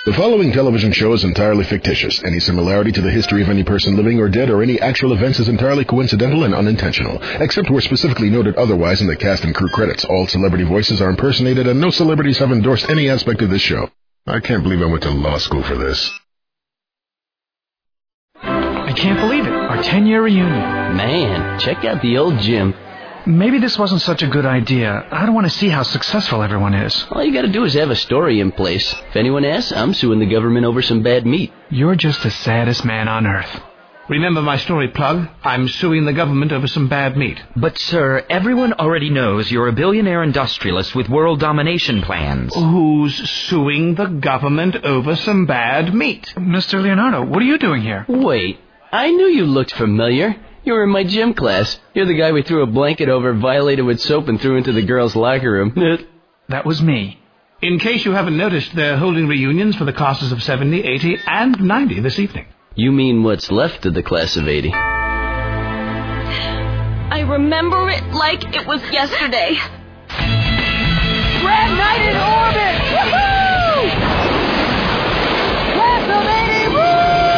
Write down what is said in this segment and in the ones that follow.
The following television show is entirely fictitious. Any similarity to the history of any person living or dead or any actual events is entirely coincidental and unintentional, except where specifically noted otherwise in the cast and crew credits. All celebrity voices are impersonated and no celebrities have endorsed any aspect of this show. I can't believe I went to law school for this. I can't believe it. Our 10-year reunion. Man, check out the old gym. Maybe this wasn't such a good idea. I don't want to see how successful everyone is. All you gotta do is have a story in place. If anyone asks, I'm suing the government over some bad meat. You're just the saddest man on earth. Remember my story, Plug? I'm suing the government over some bad meat. But, sir, everyone already knows you're a billionaire industrialist with world domination plans. Who's suing the government over some bad meat? Mr. Leonardo, what are you doing here? Wait, I knew you looked familiar. You were in my gym class. You're the guy we threw a blanket over, violated with soap, and threw into the girls' locker room. That was me. In case you haven't noticed, they're holding reunions for the classes of 70, 80, and 90 this evening. You mean what's left of the class of 80? I remember it like it was yesterday. Grand night in orbit! Woohoo! Class of 80, woo!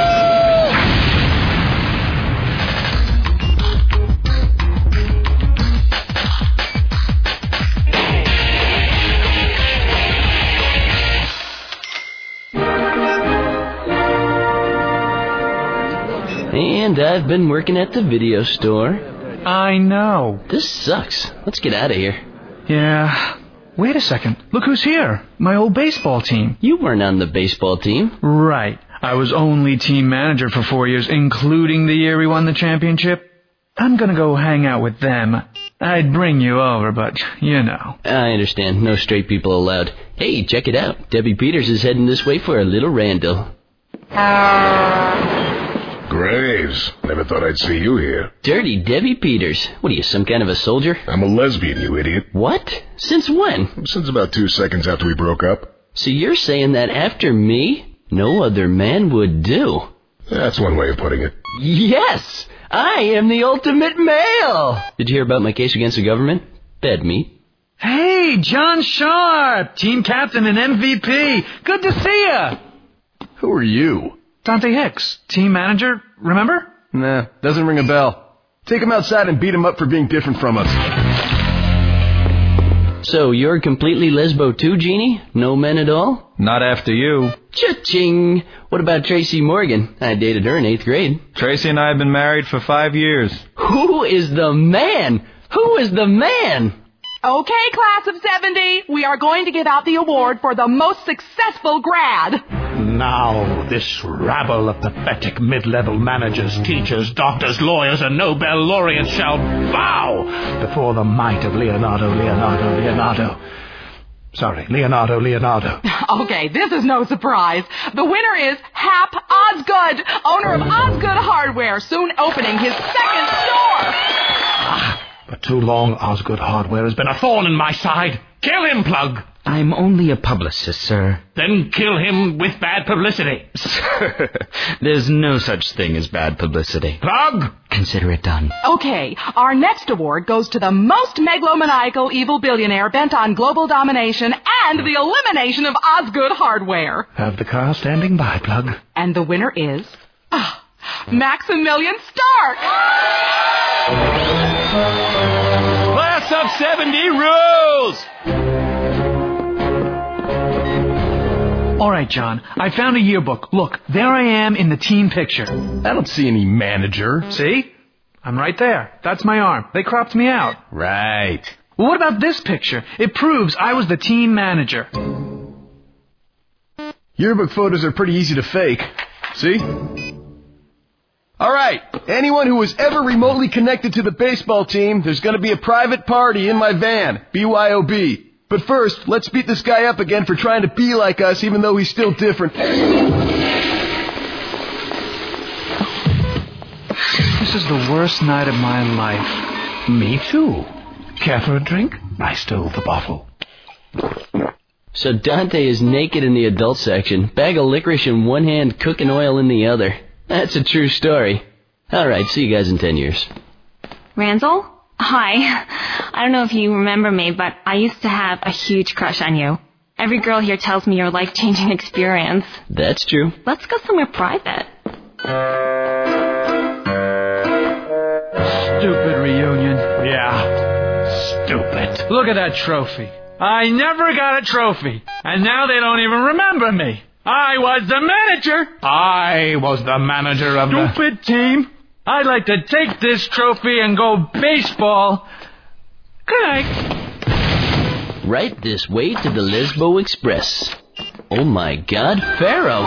And I've been working at the video store. I know. This sucks. Let's get out of here. Yeah. Wait a second. Look who's here. My old baseball team. You weren't on the baseball team. Right. I was only team manager for 4 years, including the year we won the championship. I'm gonna go hang out with them. I'd bring you over, but you know. I understand. No straight people allowed. Hey, check it out. Debbie Peters is heading this way for a little Randall. Graves, never thought I'd see you here. Dirty Debbie Peters. What are you, some kind of a soldier? I'm a lesbian, you idiot. What? Since when? Since about 2 seconds after we broke up. So you're saying that after me, no other man would do? That's one way of putting it. Yes! I am the ultimate male! Did you hear about my case against the government? Bad meat. Hey, John Sharp, team captain and MVP. Good to see ya. Who are you? Dante Hicks, team manager, remember? Nah, doesn't ring a bell. Take him outside and beat him up for being different from us. So you're completely lesbo too, Jeannie? No men at all? Not after you. Cha-ching! What about Tracy Morgan? I dated her in 8th grade. Tracy and I have been married for 5 years. Who is the man? Who is the man? Okay, class of 70, we are going to give out the award for the most successful grad. Now, this rabble of pathetic mid-level managers, teachers, doctors, lawyers, and Nobel laureates shall bow before the might of Leonardo. Sorry, Leonardo. Okay, this is no surprise. The winner is Hap Osgood, owner of Osgood Hardware, soon opening his second store. For too long, Osgood Hardware has been a thorn in my side. Kill him, Plug. I'm only a publicist, sir. Then kill him with bad publicity. Sir, there's no such thing as bad publicity. Plug! Consider it done. Okay, our next award goes to the most megalomaniacal evil billionaire bent on global domination and the elimination of Osgood Hardware. Have the car standing by, Plug. And the winner is... Maximilian Stark! Class of 70 rules! All right, John, I found a yearbook. Look, there I am in the team picture. I don't see any manager. See? I'm right there. That's my arm. They cropped me out. Right. Well, what about this picture? It proves I was the team manager. Yearbook photos are pretty easy to fake. See? All right. Anyone who was ever remotely connected to the baseball team, there's going to be a private party in my van. BYOB. But first, let's beat this guy up again for trying to be like us, even though he's still different. This is the worst night of my life. Me too. Care for a drink? I stole the bottle. So Dante is naked in the adult section, bag of licorice in one hand, cooking oil in the other. That's a true story. All right, see you guys in 10 years. Randall? Hi. I don't know if you remember me, but I used to have a huge crush on you. Every girl here tells me you're a life-changing experience. That's true. Let's go somewhere private. Stupid reunion. Yeah, stupid. Look at that trophy. I never got a trophy, and now they don't even remember me. I was the manager. I was the manager of the... Stupid team. I'd like to take this trophy and go baseball. Good night. Right this way to the Lesbo Express. Oh my God, Pharaoh.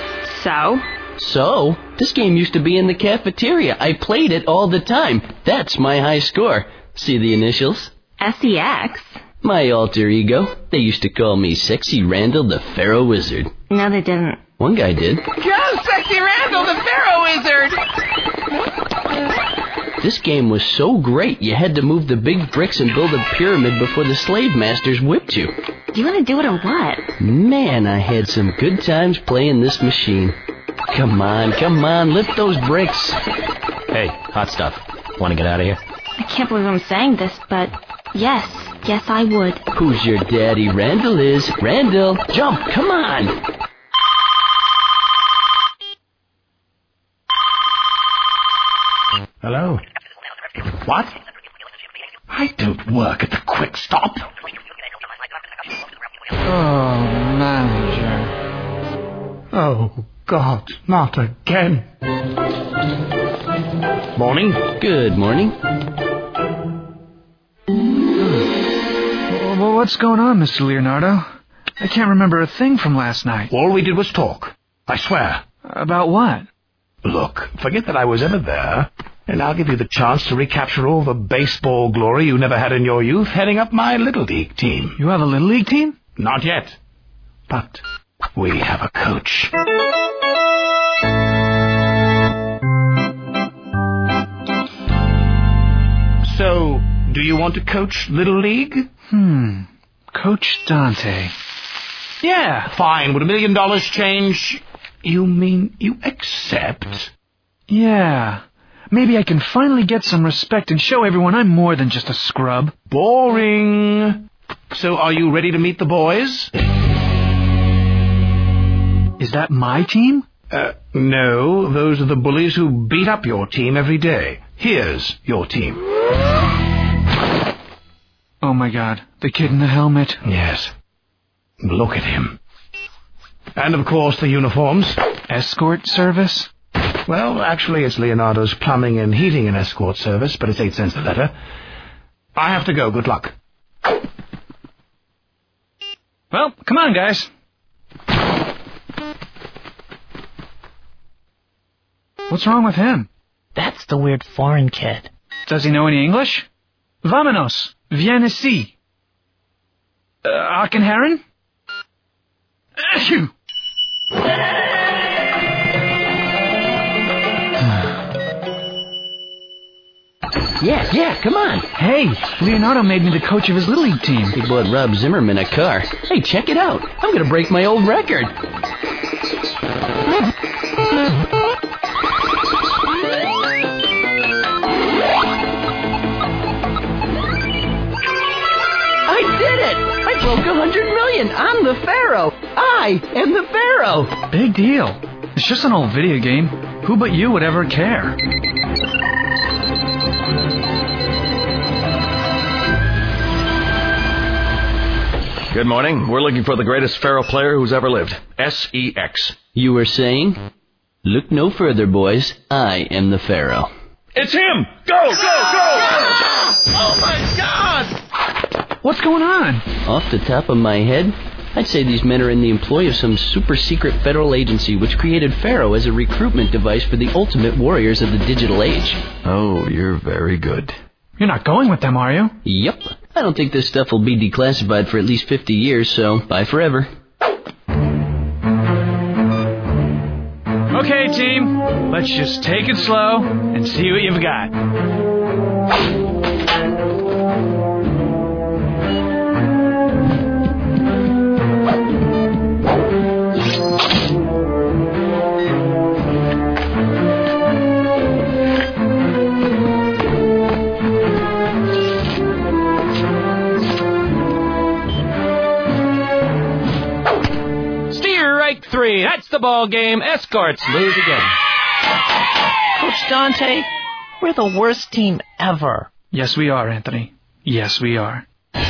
So, this game used to be in the cafeteria. I played it all the time. That's my high score. See the initials? SEX? My alter ego. They used to call me Sexy Randall the Pharaoh Wizard. No, they didn't. One guy did. Go, Sexy Randall the Pharaoh Wizard! This game was so great, you had to move the big bricks and build a pyramid before the slave masters whipped you. Do you want to do it or what? Man, I had some good times playing this machine. Come on, lift those bricks. Hey, hot stuff. Want to get out of here? I can't believe I'm saying this, but yes, I would. Who's your daddy? Randall is. Randall, jump, come on. Hello? What? I don't work at the Quick Stop. Oh, manager. Oh, God, not again. Morning. Good morning. Well, what's going on, Mr. Leonardo? I can't remember a thing from last night. All we did was talk. I swear. About what? Look, forget that I was ever there, and I'll give you the chance to recapture all the baseball glory you never had in your youth heading up my Little League team. You have a Little League team? Not yet. But we have a coach. So, do you want to coach Little League? Coach Dante. Yeah. Fine. Would $1 million change? You mean you accept? Yeah. Maybe I can finally get some respect and show everyone I'm more than just a scrub. Boring. So are you ready to meet the boys? Is that my team? No. Those are the bullies who beat up your team every day. Here's your team. Oh my God. The kid in the helmet. Yes. Look at him. And of course the uniforms. Escort service? Well, actually it's Leonardo's Plumbing and Heating and Escort Service, but it's 8 cents a letter. I have to go. Good luck. Well, come on, guys. What's wrong with him? That's the weird foreign kid. Does he know any English? Vámonos. Viens ici. Akenherren? Achoo! Yeah, come on. Hey, Leonardo made me the coach of his Little League team. He bought Rob Zimmerman a car. Hey, check it out. I'm going to break my old record. I did it! I broke 100 million. I'm the Pharaoh. I am the Pharaoh. Big deal. It's just an old video game. Who but you would ever care? Good morning. We're looking for the greatest Pharaoh player who's ever lived. SEX. You were saying? Look no further, boys. I am the Pharaoh. It's him! Go! Oh, my God! What's going on? Off the top of my head, I'd say these men are in the employ of some super-secret federal agency which created Pharaoh as a recruitment device for the ultimate warriors of the digital age. Oh, you're very good. You're not going with them, are you? Yep. I don't think this stuff will be declassified for at least 50 years, so bye forever. Okay, team. Let's just take it slow and see what you've got. That's the ball game. Escorts lose again. Coach Dante, we're the worst team ever. Yes, we are, Anthony. Yes, we are.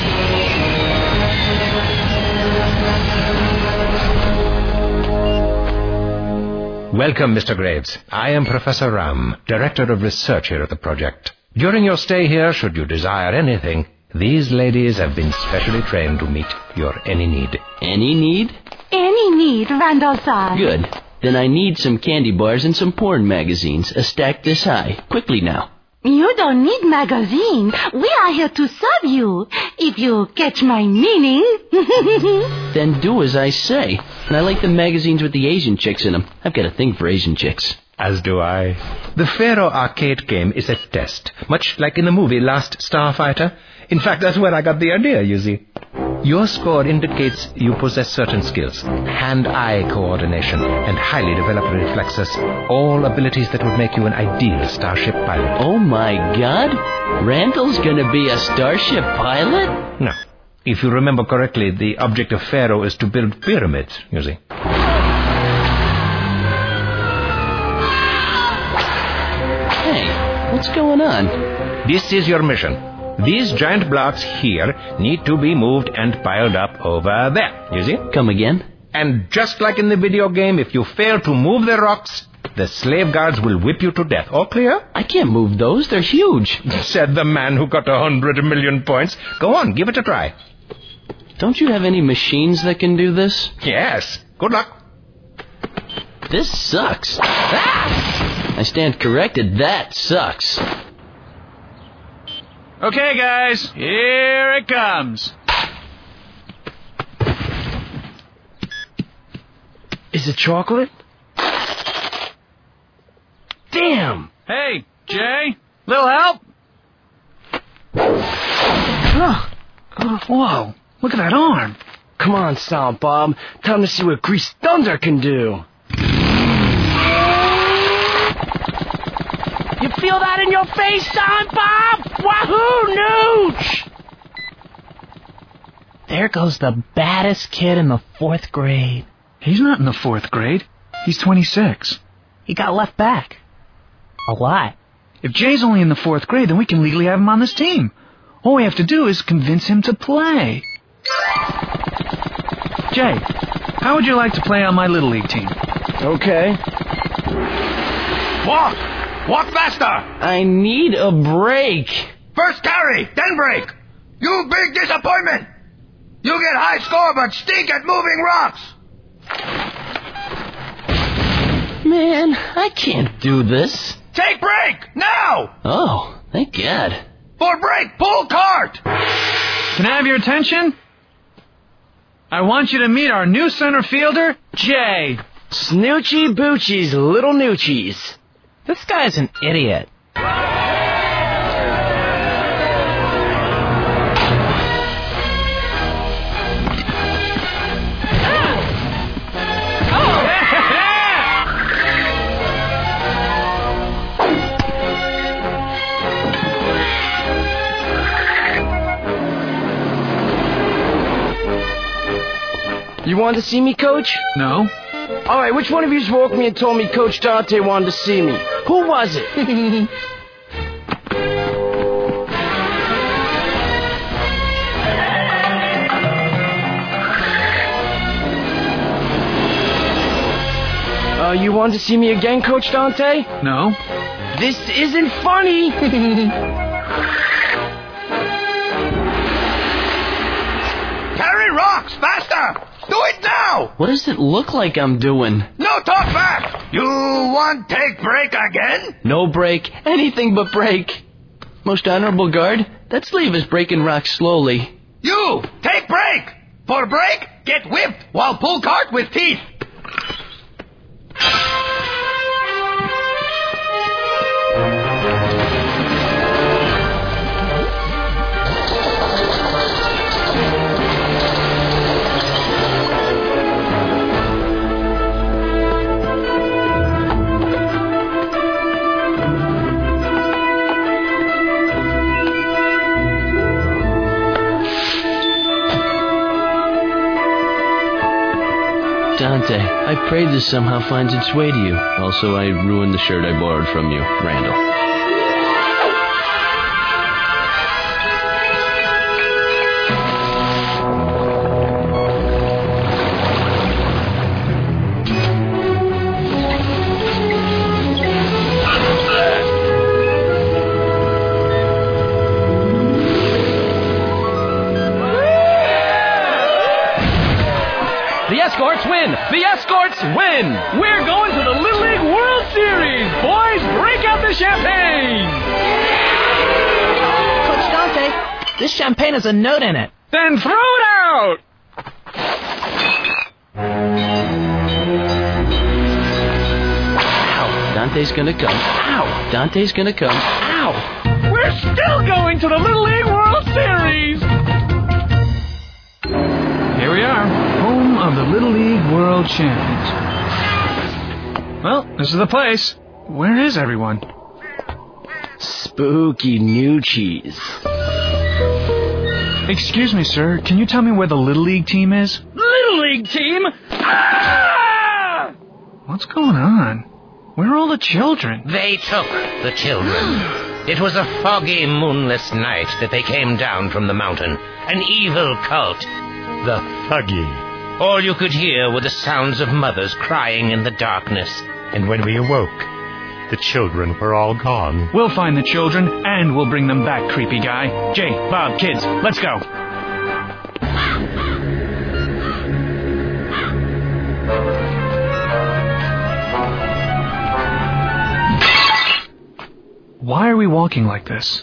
Welcome, Mr. Graves. I am Professor Ram, Director of Research here at the project. During your stay here, should you desire anything, these ladies have been specially trained to meet your any need. Any need? Any need, Randall-san. Good. Then I need some candy bars and some porn magazines, a stack this high. Quickly now. You don't need magazine. We are here to serve you, if you catch my meaning. Then do as I say. And I like the magazines with the Asian chicks in them. I've got a thing for Asian chicks. As do I. The Pharaoh arcade game is a test, much like in the movie Last Starfighter. In fact, that's where I got the idea, you see. Your score indicates you possess certain skills, hand-eye coordination, and highly developed reflexes, all abilities that would make you an ideal starship pilot. Oh my God? Randall's gonna be a starship pilot? No. If you remember correctly, the object of Pharaoh is to build pyramids, you see. Hey, what's going on? This is your mission. These giant blocks here need to be moved and piled up over there, you see? Come again? And just like in the video game, if you fail to move the rocks, the slave guards will whip you to death. All clear? I can't move those. They're huge. Said the man who got 100 million points. Go on, give it a try. Don't you have any machines that can do this? Yes. Good luck. This sucks. Ah! I stand corrected. That sucks. Okay, guys, here it comes. Is it chocolate? Damn! Hey, Jay, little help? Whoa, look at that arm. Come on, Silent Bob. Time to see what Greased Thunder can do. You feel that in your face, Silent Bob? Wahoo, nooch! There goes the baddest kid in the 4th grade. He's not in the 4th grade. He's 26. He got left back. A lot. If Jay's only in the 4th grade, then we can legally have him on this team. All we have to do is convince him to play. Jay, how would you like to play on my Little League team? Okay. Walk! Walk faster! I need a break. First carry, then break. You big disappointment. You get high score but stink at moving rocks. Man, I can't do this. Take break, now! Oh, thank God. For break, pull cart! Can I have your attention? I want you to meet our new center fielder, Jay. Snoochie Boochie's little noochies. This guy's an idiot. You wanted to see me, Coach? No. All right, which one of you woke me and told me Coach Dante wanted to see me? Who was it? You wanted to see me again, Coach Dante? No. This isn't funny! Carry rocks, faster! Do it now! What does it look like I'm doing? No talk back! You want take break again? No break. Anything but break. Most honorable guard, that sleeve is breaking rocks slowly. You, take break! For break, get whipped while pull cart with teeth. Dante, I pray this somehow finds its way to you. Also, I ruined the shirt I borrowed from you, Randall. The Escorts win! The Escorts win! We're going to the Little League World Series! Boys, break out the champagne! Coach Dante, this champagne has a note in it. Then throw it out! Ow! Dante's gonna come. Ow! Dante's gonna come. Ow! We're still going to the Little League World Series! Here we are, home of the Little League World Champions. Well, this is the place. Where is everyone? Spooky new cheese. Excuse me, sir. Can you tell me where the Little League team is? Little League team? Ah! What's going on? Where are all the children? They took the children. It was a foggy, moonless night that they came down from the mountain. An evil cult. The Thuggy. All you could hear were the sounds of mothers crying in the darkness. And when we awoke, the children were all gone. We'll find the children, and we'll bring them back, creepy guy. Jay, Bob, kids, let's go. Why are we walking like this?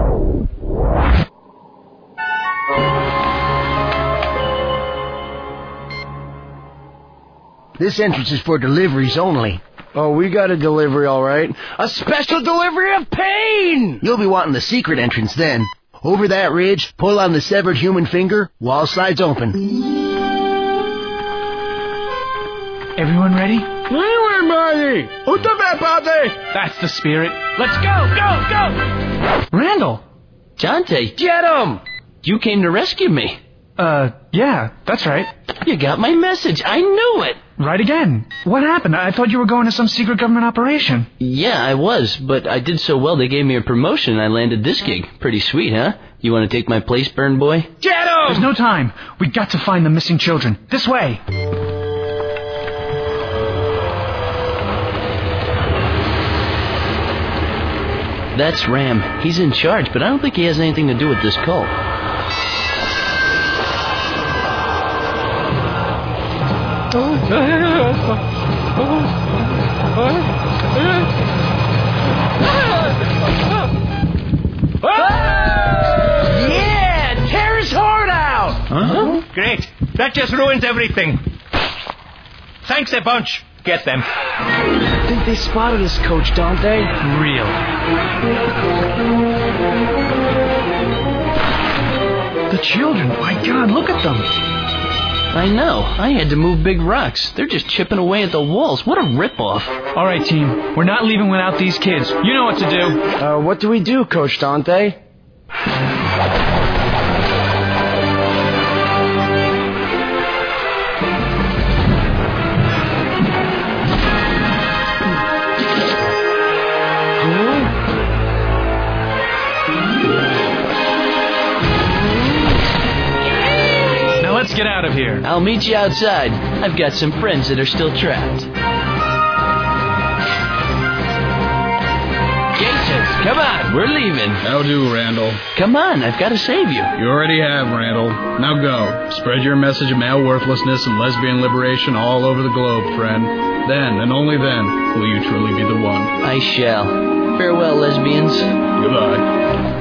This entrance is for deliveries only. Oh, we got a delivery, all right. A special delivery of pain! You'll be wanting the secret entrance then. Over that ridge, pull on the severed human finger, wall slides open. Everyone ready? That's the spirit. Let's go, go, go! Randall! Dante! Get him! You came to rescue me. Yeah, that's right. You got my message. I knew it. Right again. What happened? I thought you were going to some secret government operation. Yeah, I was, but I did so well they gave me a promotion and I landed this gig. Pretty sweet, huh? You want to take my place, Burn Boy? Get him! There's no time. We got to find the missing children. This way. That's Ram. He's in charge, but I don't think he has anything to do with this cult. Yeah! Tear his heart out! Huh? Great. That just ruins everything. Thanks a bunch. Get them. I think they spotted us, Coach Dante. Real. The children, my God, look at them. I know. I had to move big rocks. They're just chipping away at the walls. What a ripoff. All right, team. We're not leaving without these kids. You know what to do. What do we do, Coach Dante? Let's get out of here. I'll meet you outside. I've got some friends that are still trapped. Gators, come on, we're leaving. How do, Randall? Come on, I've got to save you. You already have, Randall. Now go. Spread your message of male worthlessness and lesbian liberation all over the globe, friend. Then, and only then, will you truly be the one. I shall. Farewell, lesbians. Goodbye.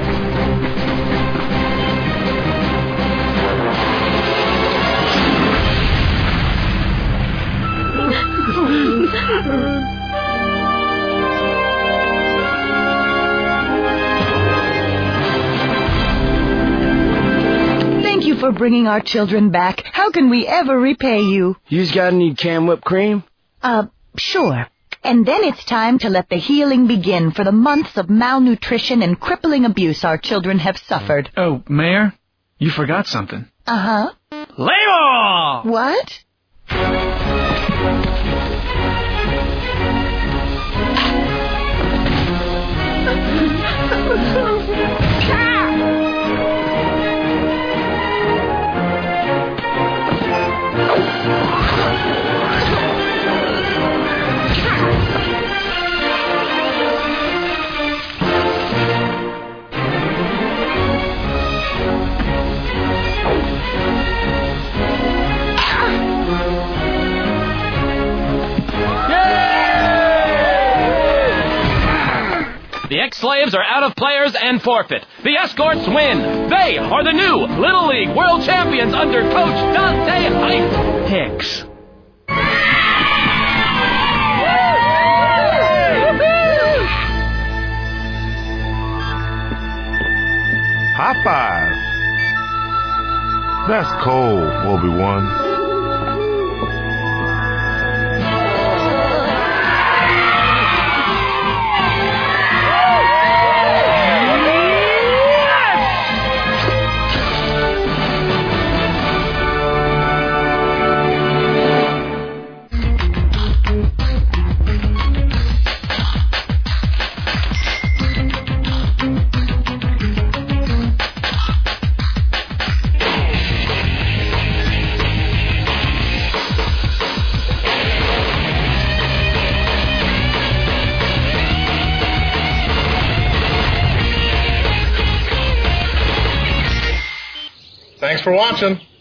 Thank you for bringing our children back. How can we ever repay you? You's got any canned whipped cream? Sure. And then it's time to let the healing begin for the months of malnutrition and crippling abuse our children have suffered. Oh, Mayor, you forgot something. Uh-huh. Lay off! What? The ex-slaves are out of players and forfeit. The Escorts win. They are the new Little League World Champions under Coach Dante Height. Hicks. High five. That's cold, Obi-Wan. Thanks for watching.